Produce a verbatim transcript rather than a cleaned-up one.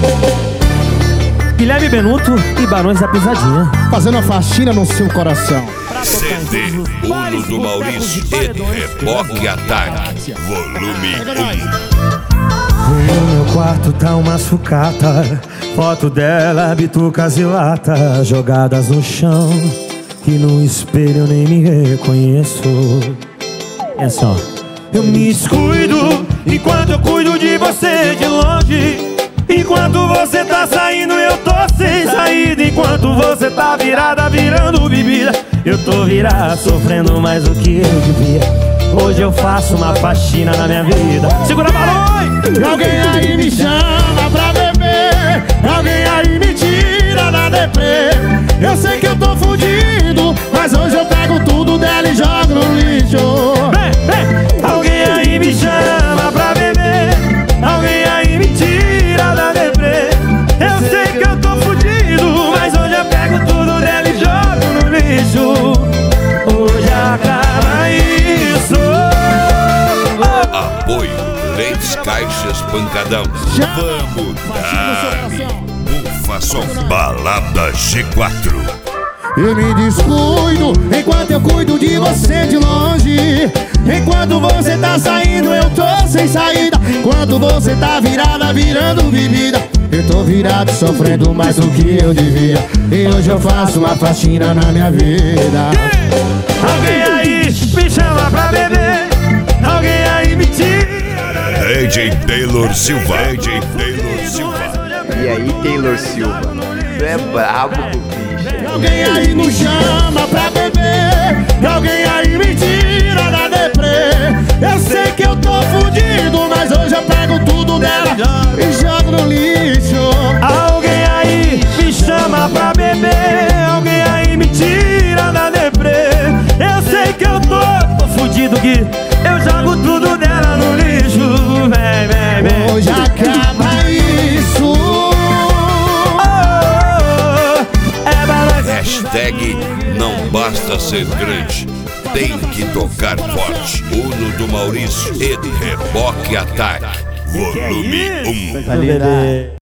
Guilherme Benuto e Barões da Pisadinha, fazendo a faxina no seu coração. C D Uno do Maurício e Reboque Ataque, volume um. No meu quarto tá uma sucata, foto dela, bitucas e lata jogadas no chão, que no espelho eu nem me reconheço. É só. Eu me descuido enquanto eu cuido de você de longe. Enquanto você tá saindo eu tô sem saída. Enquanto você tá virada virando bebida, eu tô virado sofrendo mais do que eu devia. Hoje eu faço uma faxina na minha vida. Segura Barões! Alguém aí me chama pra beber, alguém aí me tira da deprê. Eu sei que eu tô fudido, mas hoje eu pego tudo dela e jogo no lixo. Vem, vem! Alguém aí me chama pra beber, alguém aí me tira da deprê. Eu sei que eu tô fudido, mas hoje eu pego tudo dela e jogo no lixo. Hoje acaba isso. Apoio Leite Caixas Pancadão. Vamos dar Bufa Som Balada G quatro. Eu me descuido enquanto eu cuido de você de longe. Enquanto você tá saindo eu tô sem saída. Enquanto você tá virada virando bebida, eu tô virado sofrendo mais do que eu devia. E hoje eu faço uma faxina na minha vida. Alguém aí me chama pra beber, alguém aí me tira. D J Taylor Silva. D J Taylor Silva. E aí, Taylor Silva? Tu é brabo, bicho. Alguém aí me chama pra beber, alguém aí me tira da deprê. Eu sei que eu tô fudido, mas hoje eu pego tudo dela e jogo no lixo. Alguém aí me chama pra beber, alguém aí me tira da deprê. Eu sei que eu tô, tô fudido, que eu jogo tudo dela no lixo. Vem, vem, vem. Hoje acaba isso. Hashtag não basta ser grande, tem que tocar forte. Uno do Maurício e Reboque Ataque, volume um.